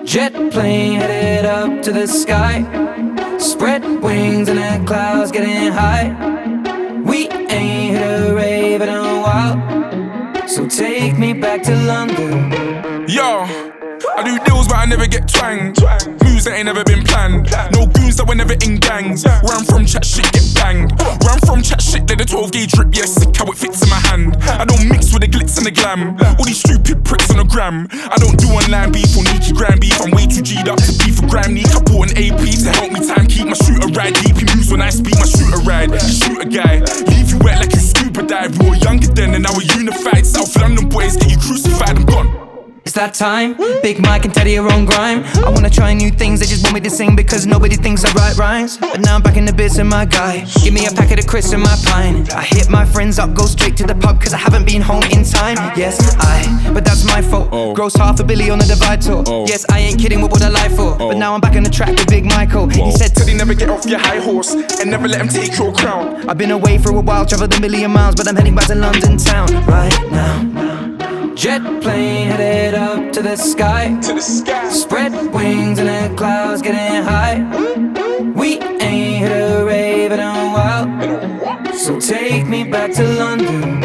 Jet plane headed up to the sky. Spread wings and the clouds getting high. We ain't hit a rave in a while, so take me back to London. Yo, I do deals but I never get twanged. Moves that ain't never been planned. No goons that were never in gangs. Where I'm from, chat shit get banged. Where I'm from, chat shit, let the 12 gauge drip. Yeah, sick how it fits in my hand. I don't mix with the glitz and the glam. All these stupid pricks on the gram. I don't do online beef or Nikki Gram beef. I'm way too G'd up to beef for gram. Need I bought an AP to help me time keep my shooter ride. Deep he moves when I speak my shooter ride. Shoot a guy, leave you wet like you scuba dive. We were younger then and now we're unified. South London boys get you crucified, I'm gone. It's that time, Big Mike and Teddy are on grime. I wanna try new things, they just want me to sing because nobody thinks I write rhymes. But now I'm back in the bits of my guy. Give me a packet of crisps and my pine. I hit my friends up, go straight to the pub cause I haven't been home in time. Yes, but that's my fault. Gross $500 million on the Divide tour. Yes, I ain't kidding, what would I lie for? But now I'm back on the track with Big Michael. He said Teddy, never get off your high horse and never let him take your crown. I've been away for a while, traveled a million miles, but I'm heading back to London town right now. Jet plane headed up to the sky. Spread wings and the clouds getting high. We ain't hit a rave in a while, so take me back to London.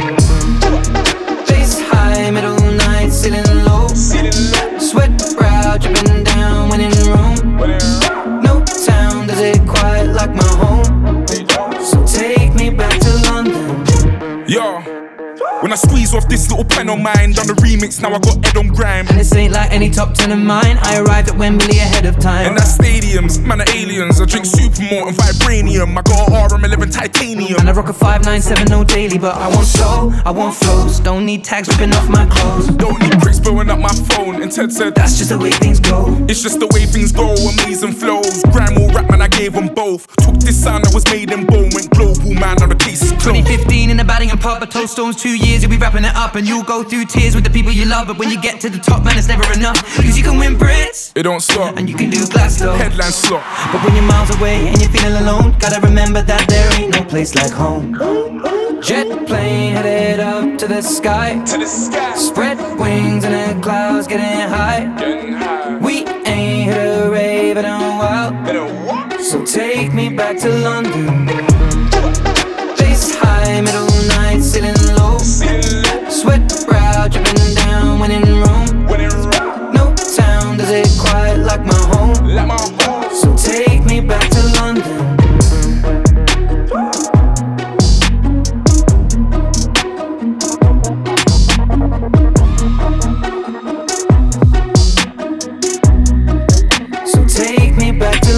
Bass high, middle night, ceiling low. Sweat brow dripping down when in room. No town does it quite like my home, so take me back to London. Yo, when I squeeze off this little pen on mine, done the remix, now I got Ed on grime. And this ain't like any top 10 of mine. I arrived at Wembley ahead of time. And that's stadiums, man are aliens. I drink Supermalt and Vibranium. I got an RM11 titanium. And I rock a 597 daily, but I want soul, I want flows. Don't need tags ripping off my clothes. Don't need bricks blowing up my phone. And Ted said, that's just the way things go. It's just the way things go, amazing flows. Grime or rap, man, I gave them both. Took this sound that was made in bone, went global, man, now the case is closed. 2015 in the batting and pub, I told Stones 2 years, you'll be wrapping it up. And you'll go through tears with the people you love. But when you get to the top, man, it's never enough. Cause you can win Brits, it don't stop. And you can do Glasgow, headline slot. But when you're miles away and you're feeling alone, gotta remember that there ain't no place like home. Jet plane headed up to the sky. Spread wings and the clouds getting high. We ain't hit a rave in a while, so take me back to London. Bass high, middle night, ceiling low. Sweat brow dripping down when in room. No town does it quite like my home, so take me back to London. So take me back to